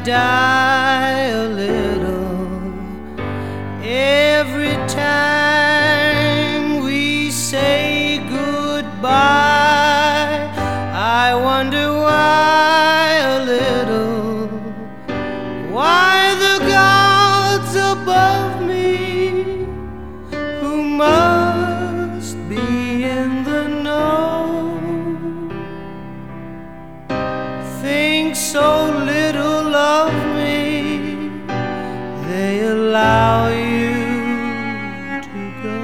die a little every time we say goodbye. I wonder why a little, why the gods above me, who must be in the know, think so little of me. They allow you to go.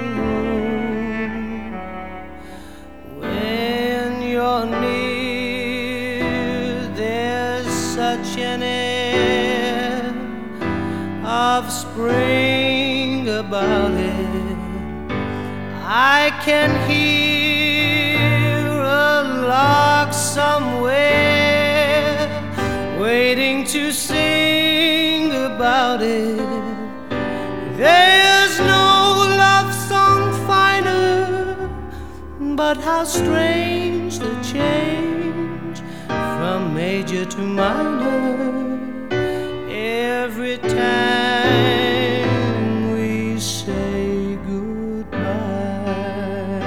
When you're near, there's such an air of spring about it. I can hear a lark somewhere waiting to sing about it. There's no love song finer, but how strange the change from major to minor every time we say goodbye.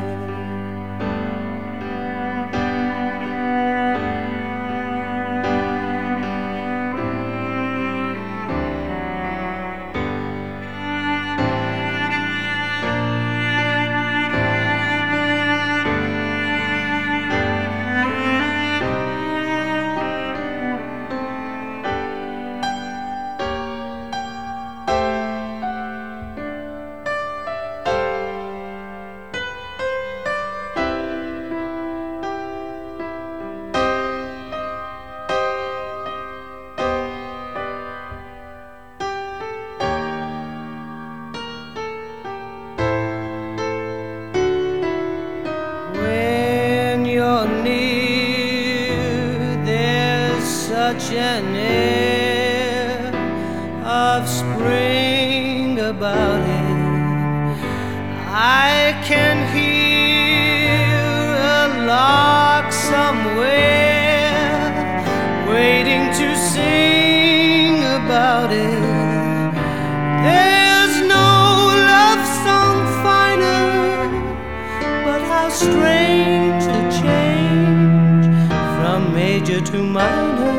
Such an air of spring about it. I can hear a lark somewhere waiting to sing about it. There's no love song finer, but how strange the change from major to minor